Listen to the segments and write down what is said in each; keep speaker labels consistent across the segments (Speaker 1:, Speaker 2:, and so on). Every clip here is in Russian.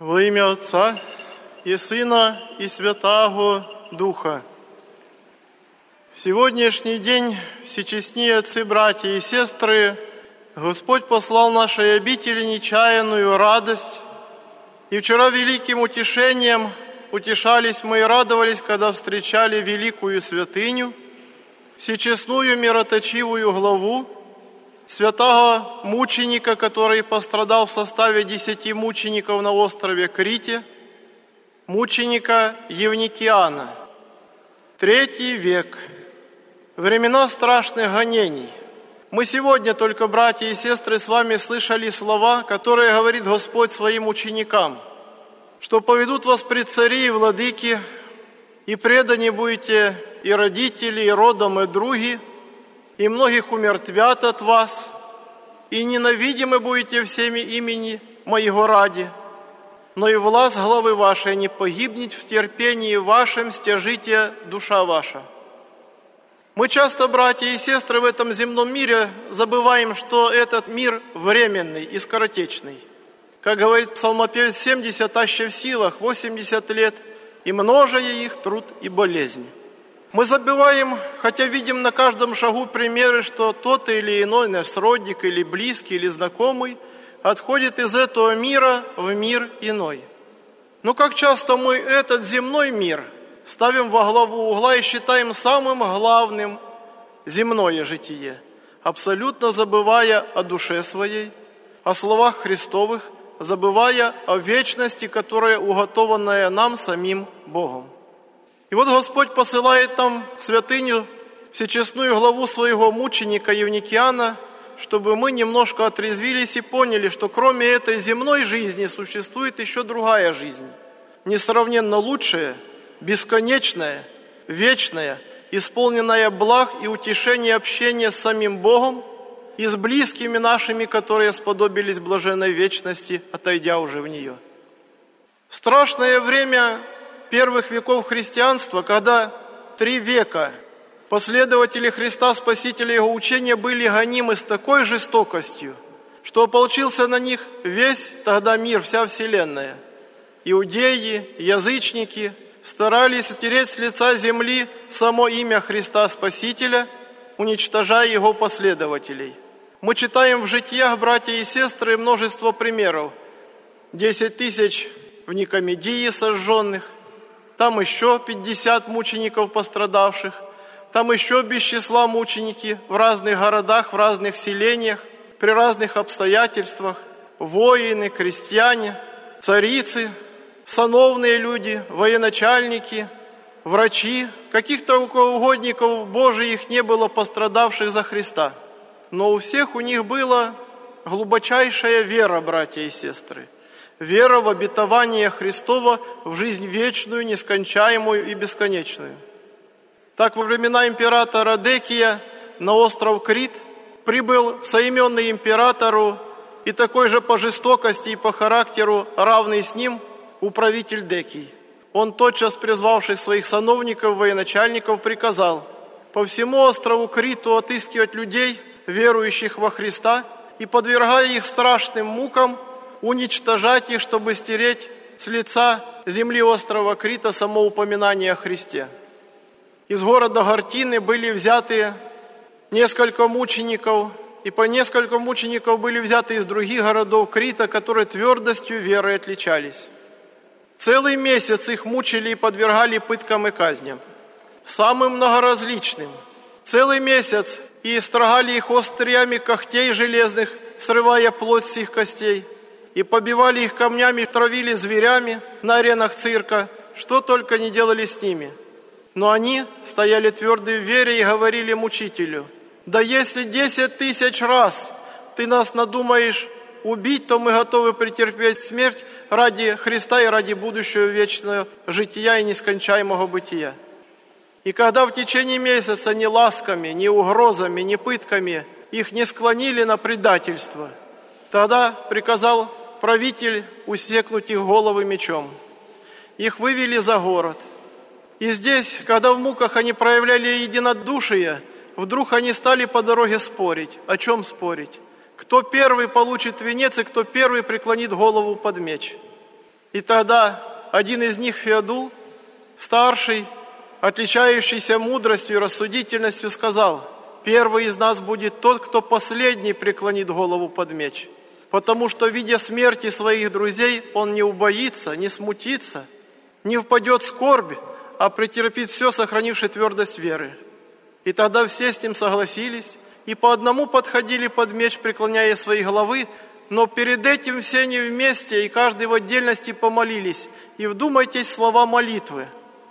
Speaker 1: Во ім'я Отця и Сына и Святаго Духа. В сегодняшний день, всечестные отцы, братья и сестры, Господь послал нашей обители нечаянную радость. И вчера великим утешением утешались мы и радовались, когда встречали великую святыню, всечестную мироточивую главу, святого мученика, который пострадал в составе 10 мучеников на острове Крите, мученика Евникиана. 3 век. Времена страшных гонений. Мы сегодня только, братья и сестры, с вами слышали слова, которые говорит Господь своим ученикам, что поведут вас пред цари и владыки, и преданы будете и родители, и родом, и други, и многих умертвят от вас, и ненавидимы будете всеми имени Моего ради, но и власть главы вашей не погибнет в терпении вашем, стяжите душа ваша. Мы часто, братья и сестры, в этом земном мире забываем, что этот мир временный и скоротечный. Как говорит псалмопевец, 70 аще в силах, 80 лет, и множая их труд и болезнь. Мы забываем, хотя видим на каждом шагу примеры, что тот или иной наш родник, или близкий, или знакомый отходит из этого мира в мир иной. Но как часто мы этот земной мир ставим во главу угла и считаем самым главным земное житие, абсолютно забывая о душе своей, о словах Христовых, забывая о вечности, которая уготованная нам самим Богом. И вот Господь посылает нам святыню, всечестную главу своего мученика Евникиана, чтобы мы немножко отрезвились и поняли, что кроме этой земной жизни существует еще другая жизнь, несравненно лучшая, бесконечная, вечная, исполненная благ и утешения общения с самим Богом и с близкими нашими, которые сподобились блаженной вечности, отойдя уже в нее. Страшное время первых веков христианства, когда 3 века последователи Христа, Спасителя и Его учения были гонимы с такой жестокостью, что ополчился на них весь тогда мир, вся вселенная. Иудеи, язычники старались стереть с лица земли само имя Христа Спасителя, уничтожая Его последователей. Мы читаем в житиях, братья и сестры, множество примеров. 10 тысяч в Никомедии сожженных, там еще 50 мучеников пострадавших, там еще без числа мученики в разных городах, в разных селениях, при разных обстоятельствах, воины, крестьяне, царицы, сановные люди, военачальники, врачи, каких-то угодников Божиих не было пострадавших за Христа. Но у всех у них была глубочайшая вера, братья и сестры. Вера в обетование Христова в жизнь вечную, нескончаемую и бесконечную. Так во времена императора Декия на остров Крит прибыл соименный императору и такой же по жестокости и по характеру равный с ним управитель Декий. Он, тотчас призвавших своих сановников, военачальников, приказал по всему острову Криту отыскивать людей, верующих во Христа, и, подвергая их страшным мукам, уничтожать их, чтобы стереть с лица земли острова Крита само упоминание о Христе. Из города Гортины были взяты несколько мучеников, и по несколько мучеников были взяты из других городов Крита, которые твердостью веры отличались. Целый месяц их мучили и подвергали пыткам и казням, самым многоразличным. Целый месяц и строгали их остриями когтей железных, срывая плоть с их костей, и побивали их камнями, травили зверями на аренах цирка, что только не делали с ними. Но они стояли твердо в вере и говорили мучителю: «Да если 10 тысяч раз ты нас надумаешь убить, то мы готовы претерпеть смерть ради Христа и ради будущего вечного жития и нескончаемого бытия». И когда в течение месяца ни ласками, ни угрозами, ни пытками их не склонили на предательство, тогда приказал правитель усекнуть их головы мечом. Их вывели за город. И здесь, когда в муках они проявляли единодушие, вдруг они стали по дороге спорить. О чем спорить? Кто первый получит венец и кто первый преклонит голову под меч? И тогда один из них, Феодул, старший, отличающийся мудростью и рассудительностью, сказал: «Первый из нас будет тот, кто последний преклонит голову под меч, потому что, видя смерти своих друзей, он не убоится, не смутится, не впадет в скорбь, а претерпит все, сохранивши твердость веры». И тогда все с ним согласились, и по одному подходили под меч, преклоняя свои головы, но перед этим все они вместе, и каждый в отдельности помолились. И вдумайтесь в слова молитвы.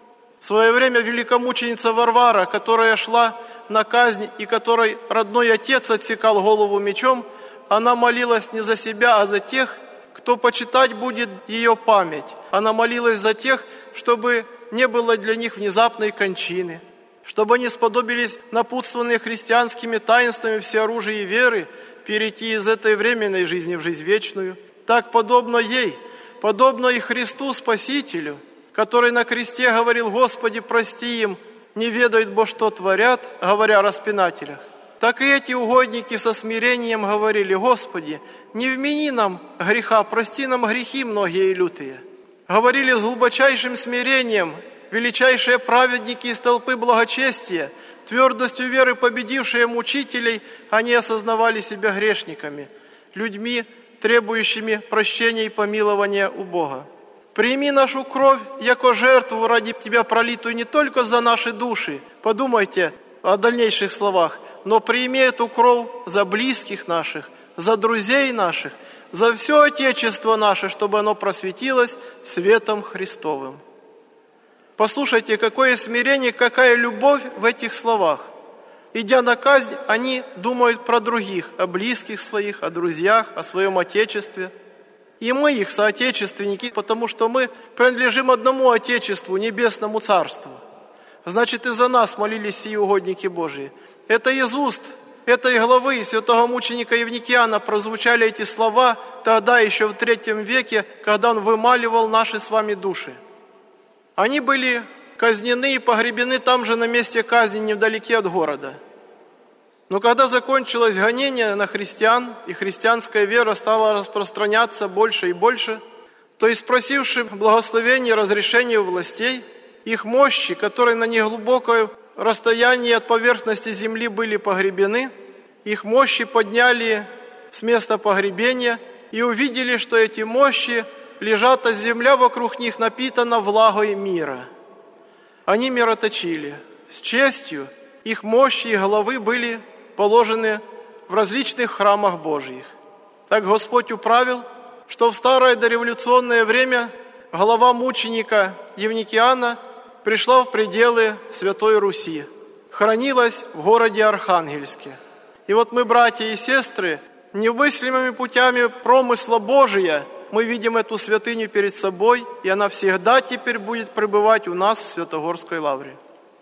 Speaker 1: В свое время великомученица Варвара, которая шла на казнь и которой родной отец отсекал голову мечом, она молилась не за себя, а за тех, кто почитать будет ее память. Она молилась за тех, чтобы не было для них внезапной кончины, чтобы они сподобились, напутствованные христианскими таинствами всеоружия веры, перейти из этой временной жизни в жизнь вечную. Так подобно ей, подобно и Христу Спасителю, который на кресте говорил: «Господи, прости им, не ведают, бо что творят», говоря о распинателях. Так и эти угодники со смирением говорили: «Господи, не вмени нам греха, прости нам грехи многие и лютые». Говорили с глубочайшим смирением величайшие праведники из толпы благочестия, твердостью веры победившие мучителей, они осознавали себя грешниками, людьми, требующими прощения и помилования у Бога. «Прими нашу кровь, яко жертву ради Тебя пролитую не только за наши души», подумайте о дальнейших словах, но прими эту кровь за близких наших, за друзей наших, за все Отечество наше, чтобы оно просветилось светом Христовым. Послушайте, какое смирение, какая любовь в этих словах. Идя на казнь, они думают про других, о близких своих, о друзьях, о своем Отечестве. И мы их соотечественники, потому что мы принадлежим одному Отечеству, Небесному Царству. Значит, и за нас молились сии угодники Божии. Это из уст этой главы святого мученика Евникиана прозвучали эти слова тогда, еще в III веке, когда он вымаливал наши с вами души. Они были казнены и погребены там же на месте казни, невдалеке от города. Но когда закончилось гонение на христиан, и христианская вера стала распространяться больше и больше, то и спросивши благословения и разрешения у властей, их мощи, которые на неглубокое расстоянии от поверхности земли были погребены, их мощи подняли с места погребения и увидели, что эти мощи лежат, а земля вокруг них напитана влагой мира. Они мироточили. С честью их мощи и головы были положены в различных храмах Божьих. Так Господь управил, что в старое дореволюционное время голова мученика Евникиана пришла в пределы Святой Руси, хранилась в городе Архангельске. И вот мы, братья и сестры, немыслимыми путями промысла Божия мы видим эту святыню перед собой, и она всегда теперь будет пребывать у нас в Святогорской лавре.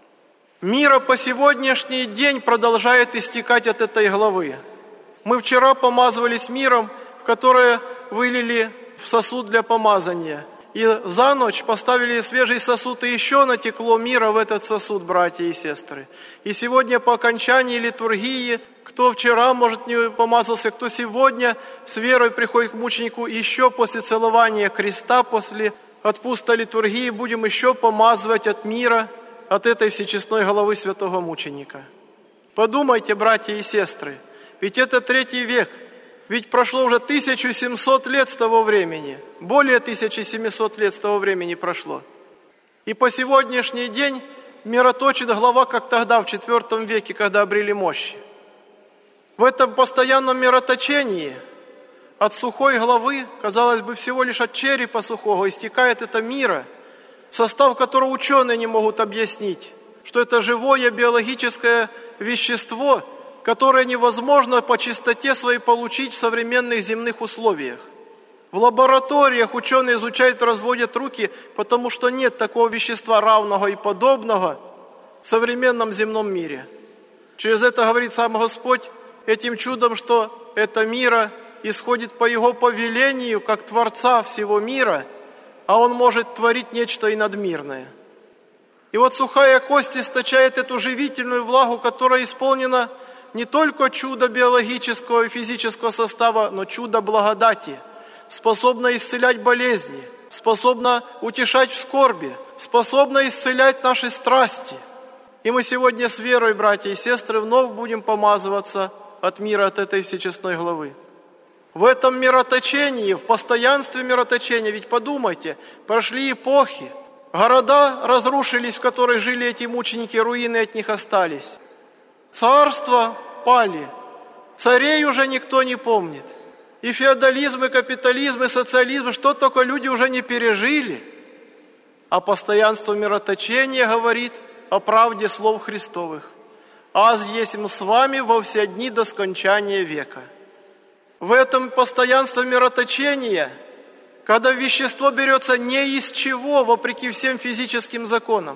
Speaker 1: Мира по сегодняшний день продолжает истекать от этой главы. Мы вчера помазывались миром, в которое вылили в сосуд для помазания. И за ночь поставили свежий сосуд, и еще натекло мира в этот сосуд, братья и сестры. И сегодня по окончании литургии, кто вчера, может, не помазался, кто сегодня с верой приходит к мученику, еще после целования креста, после отпуска литургии будем еще помазывать от мира, от этой всечестной головы святого мученика. Подумайте, братья и сестры, ведь это III век, ведь прошло уже 1700 лет с того времени, более 1700 лет с того времени прошло. И по сегодняшний день мироточит глава, как тогда, в IV веке, когда обрели мощи. В этом постоянном мироточении от сухой головы, казалось бы, всего лишь от черепа сухого, истекает это мира, состав которого ученые не могут объяснить, что это живое биологическое вещество, которое невозможно по чистоте своей получить в современных земных условиях. В лабораториях ученые изучают, разводят руки, потому что нет такого вещества равного и подобного в современном земном мире. Через это говорит сам Господь этим чудом, что это мира исходит по Его повелению, как Творца всего мира, а Он может творить нечто и надмирное. И вот сухая кость источает эту живительную влагу, которая исполнена не только чудо биологического и физического состава, но чудо благодати, способное исцелять болезни, способна утешать в скорби, способна исцелять наши страсти. И мы сегодня с верой, братья и сестры, вновь будем помазываться от мира, от этой всечестной главы. В этом мироточении, в постоянстве мироточения, ведь подумайте, прошли эпохи, города разрушились, в которых жили эти мученики, руины от них остались. Царства пали, царей уже никто не помнит. И феодализм, и капитализм, и социализм, что только люди уже не пережили. А постоянство мироточения говорит о правде слов Христовых. «Аз есмь с вами во все дни до скончания века». В этом постоянство мироточения, когда вещество берется не из чего, вопреки всем физическим законам.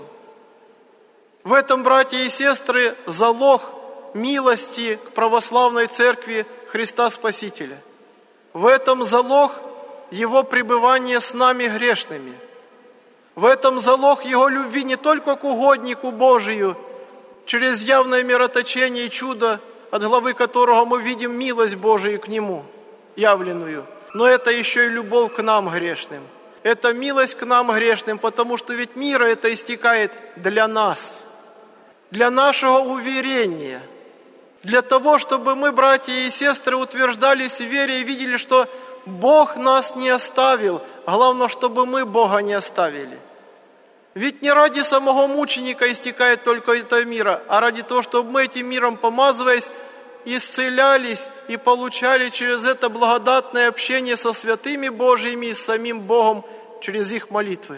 Speaker 1: В этом, братья и сестры, залог милости к православной церкви Христа Спасителя. В этом залог Его пребывания с нами грешными. В этом залог Его любви не только к угоднику Божию, через явное мироточение и чудо, от главы которого мы видим милость Божию к Нему, явленную, но это еще и любовь к нам грешным. Это милость к нам грешным, потому что ведь мира это истекает для нас, для нашего уверения, для того, чтобы мы, братья и сестры, утверждались в вере и видели, что Бог нас не оставил, главное, чтобы мы Бога не оставили. Ведь не ради самого мученика истекает только это мира, а ради того, чтобы мы этим миром, помазываясь, исцелялись и получали через это благодатное общение со святыми Божьими и с самим Богом через их молитвы.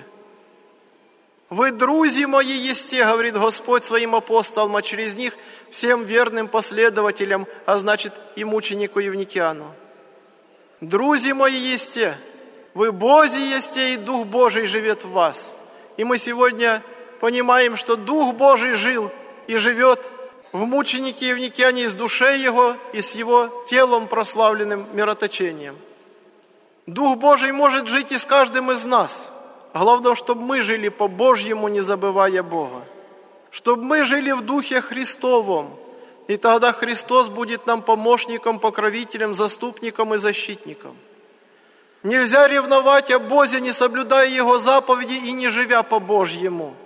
Speaker 1: «Вы, друзі мои, есте, говорит Господь своим апостолам, а через них всем верным последователям, а значит и мученику Евникиану. Друзі мои есте, вы Божьи есте, и Дух Божий живет в вас». И мы сегодня понимаем, что Дух Божий жил и живет в мученике Евникиане с душой его и с его телом, прославленным мироточением. Дух Божий может жить и с каждым из нас. Главное, чтобы мы жили по-божьему, не забывая Бога. Чтобы мы жили в Духе Христовом. И тогда Христос будет нам помощником, покровителем, заступником и защитником. Нельзя ревновать о Боге, не соблюдая Его заповеди и не живя по-божьему.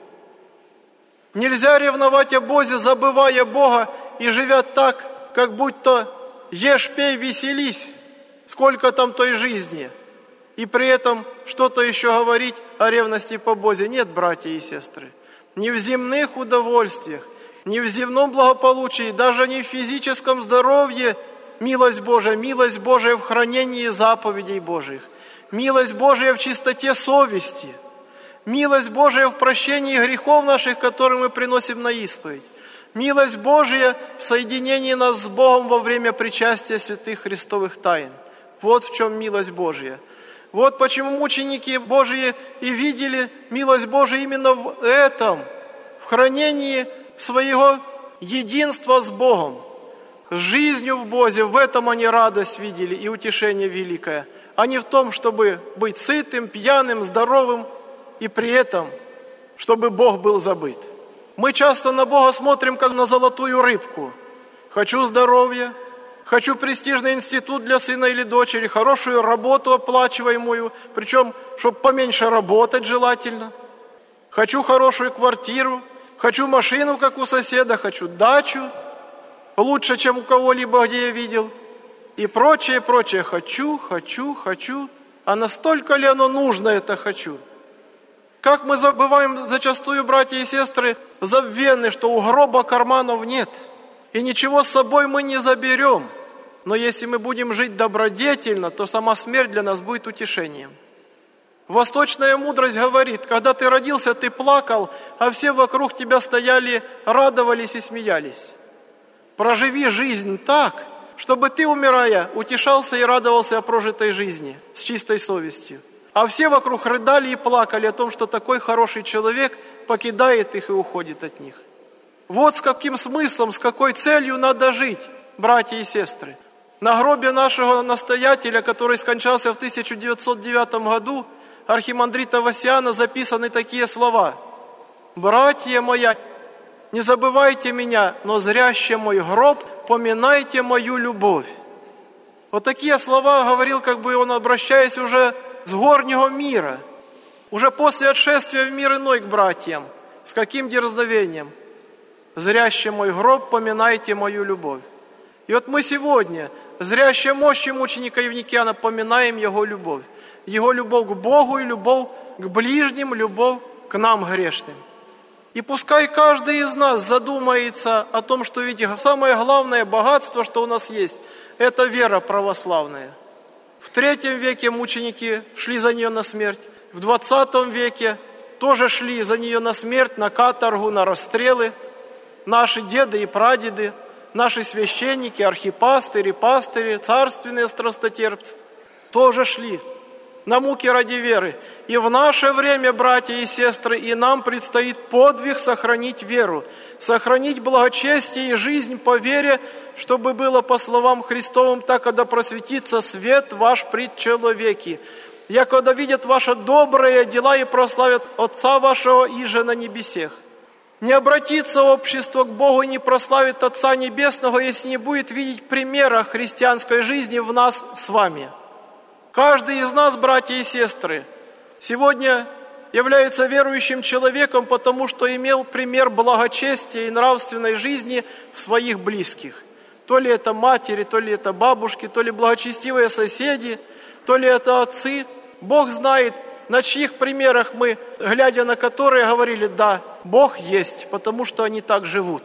Speaker 1: Нельзя ревновать о Боге, забывая Бога и живя так, как будто ешь, пей, веселись, сколько там той жизни. И при этом что-то еще говорить о ревности по Боге. Нет, братья и сестры, ни в земных удовольствиях, ни в земном благополучии, даже не в физическом здоровье милость Божия в хранении заповедей Божьих, милость Божия в чистоте совести, милость Божия в прощении грехов наших, которые мы приносим на исповедь, милость Божия в соединении нас с Богом во время причастия святых Христовых тайн. Вот в чем милость Божия. Вот почему мученики Божьи и видели милость Божию именно в этом, в хранении своего единства с Богом, с жизнью в Боге. В этом они радость видели и утешение великое, а не в том, чтобы быть сытым, пьяным, здоровым, и при этом, чтобы Бог был забыт. Мы часто на Бога смотрим, как на золотую рыбку. Хочу здоровья, хочу престижный институт для сына или дочери, хорошую работу оплачиваемую, причем, чтобы поменьше работать желательно. Хочу хорошую квартиру, хочу машину, как у соседа, хочу дачу, лучше, чем у кого-либо, где я видел. И прочее. Хочу. А настолько ли оно нужно, это хочу? Как мы забываем зачастую, братья и сестры, забвенны, что у гроба карманов нет. И ничего с собой мы не заберем. Но если мы будем жить добродетельно, то сама смерть для нас будет утешением. Восточная мудрость говорит, когда ты родился, ты плакал, а все вокруг тебя стояли, радовались и смеялись. Проживи жизнь так, чтобы ты, умирая, утешался и радовался о прожитой жизни с чистой совестью. А все вокруг рыдали и плакали о том, что такой хороший человек покидает их и уходит от них. Вот с каким смыслом, с какой целью надо жить, братья и сестры. На гробе нашего настоятеля, который скончался в 1909 году, архимандрита Васяна, записаны такие слова: «Братья моя, не забывайте меня, но зряще мой гроб, поминайте мою любовь». Вот такие слова говорил, как бы он, обращаясь уже с горнего мира. Уже после отшествия в мир иной к братьям, с каким дерзновением? Зряще мой гроб, поминайте мою любовь. И вот мы сегодня, зряще мощью мученика Евникиана, поминаем его любовь. Его любовь к Богу и любовь к ближним, любовь к нам грешным. И пускай каждый из нас задумается о том, что ведь самое главное богатство, что у нас есть, это вера православная. В III веке мученики шли за нее на смерть. В XX веке тоже шли за нее на смерть, на каторгу, на расстрелы. Наши деды и прадеды, наши священники, архипастыри, пастыри, царственные страстотерпцы тоже шли на муки ради веры. И в наше время, братья и сестры, и нам предстоит подвиг сохранить веру, сохранить благочестие и жизнь по вере, чтобы было, по словам Христовым, так, когда просветится свет ваш пред человеки, якогда видят ваши добрые дела и прославят Отца вашего иже на небесех. Не обратится общество к Богу и не прославит Отца Небесного, если не будет видеть примера христианской жизни в нас с вами. Каждый из нас, братья и сестры, сегодня является верующим человеком, потому что имел пример благочестия и нравственной жизни в своих близких. То ли это матери, то ли это бабушки, то ли благочестивые соседи, то ли это отцы. Бог знает, на чьих примерах мы, глядя на которые, говорили: да, Бог есть, потому что они так живут.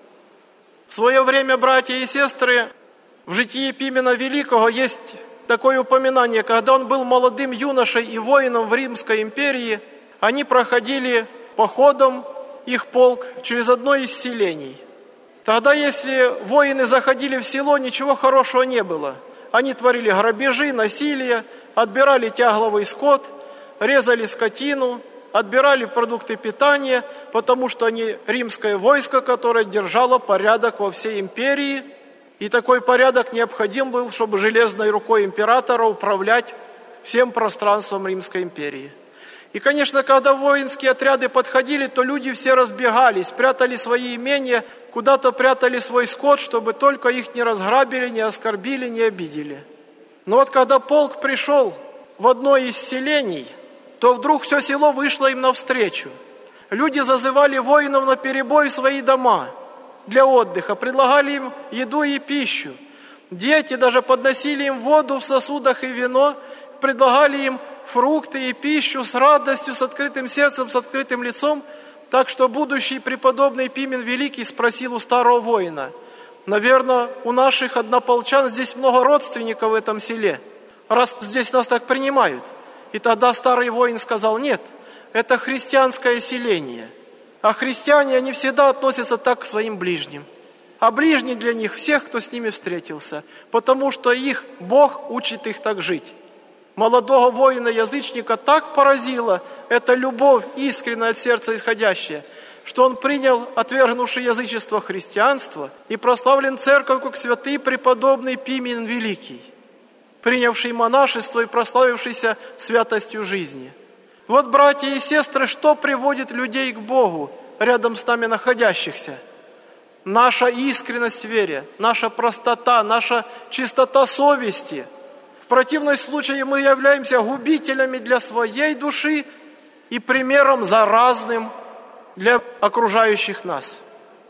Speaker 1: В свое время, братья и сестры, в житии Пимена Великого есть такое упоминание, когда он был молодым юношей и воином в Римской империи, они проходили походом, их полк, через одно из селений. Тогда, если воины заходили в село, ничего хорошего не было. Они творили грабежи, насилие, отбирали тягловый скот, резали скотину, отбирали продукты питания, потому что они римское войско, которое держало порядок во всей империи. И такой порядок необходим был, чтобы железной рукой императора управлять всем пространством Римской империи. И, конечно, когда воинские отряды подходили, то люди все разбегались, прятали свои имения, куда-то прятали свой скот, чтобы только их не разграбили, не оскорбили, не обидели. Но вот когда полк пришел в одно из селений, то вдруг все село вышло им навстречу. Люди зазывали воинов наперебой в свои дома для отдыха, предлагали им еду и пищу. Дети даже подносили им воду в сосудах и вино, предлагали им фрукты и пищу с радостью, с открытым сердцем, с открытым лицом. Так что будущий преподобный Пимен Великий спросил у старого воина: наверное, у наших однополчан здесь много родственников в этом селе, раз здесь нас так принимают. И тогда старый воин сказал: нет, это христианское селение. А христиане, они всегда относятся так к своим ближним. А ближний для них всех, кто с ними встретился, потому что их Бог учит их так жить. Молодого воина-язычника так поразила эта любовь, искренняя от сердца исходящая, что он принял отвергнувший язычество христианство и прославлен церковь как святый преподобный Пимен Великий, принявший монашество и прославившийся святостью жизни. Вот, братья и сестры, что приводит людей к Богу, рядом с нами находящихся? Наша искренность в вере, наша простота, наша чистота совести. В противном случае мы являемся губителями для своей души и примером заразным для окружающих нас.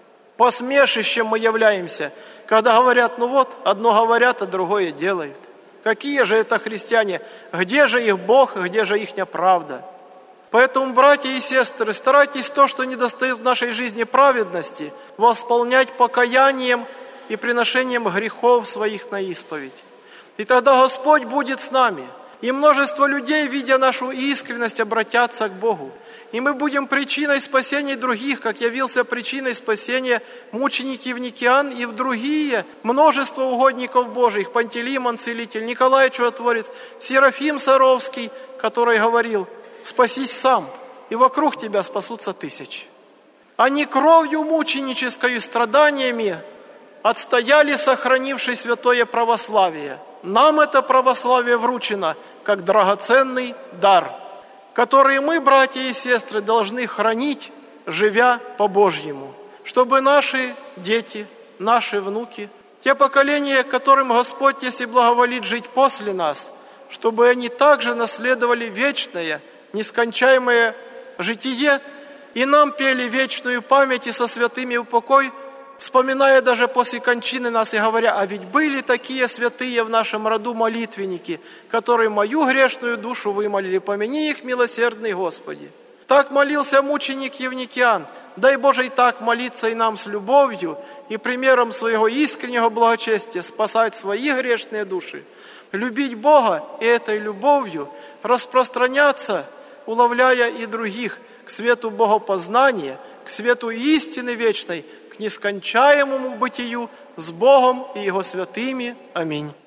Speaker 1: Посмешищем мы являемся, когда говорят: ну вот, одно говорят, а другое делают. Какие же это христиане? Где же их Бог, где же ихняя правда? Поэтому, братья и сестры, старайтесь то, что недостает в нашей жизни праведности, восполнять покаянием и приношением грехов своих на исповедь. И тогда Господь будет с нами. И множество людей, видя нашу искренность, обратятся к Богу. И мы будем причиной спасения других, как явился причиной спасения мученик Евникиан и в другие множество угодников Божьих: Пантелеймон Целитель, Николай Чудотворец, Серафим Саровский, который говорил: спасись сам, и вокруг тебя спасутся тысячи. Они кровью мученической и страданиями отстояли, сохранивший святое православие. Нам это православие вручено как драгоценный дар, который мы, братья и сестры, должны хранить, живя по-божьему, чтобы наши дети, наши внуки, те поколения, которым Господь, если благоволит, жить после нас, чтобы они также наследовали вечное, нескончаемое житие, и нам пели вечную память и со святыми упокой, вспоминая даже после кончины нас и говоря: а ведь были такие святые в нашем роду молитвенники, которые мою грешную душу вымолили, помяни их, милосердный Господи. Так молился мученик Евникиан. Дай Боже и так молиться и нам с любовью и примером своего искреннего благочестия спасать свои грешные души, любить Бога и этой любовью распространяться, уловляя и других к свету богопознания, к свету истины вечной, к нескончаемому бытию с Богом и Его святыми. Аминь.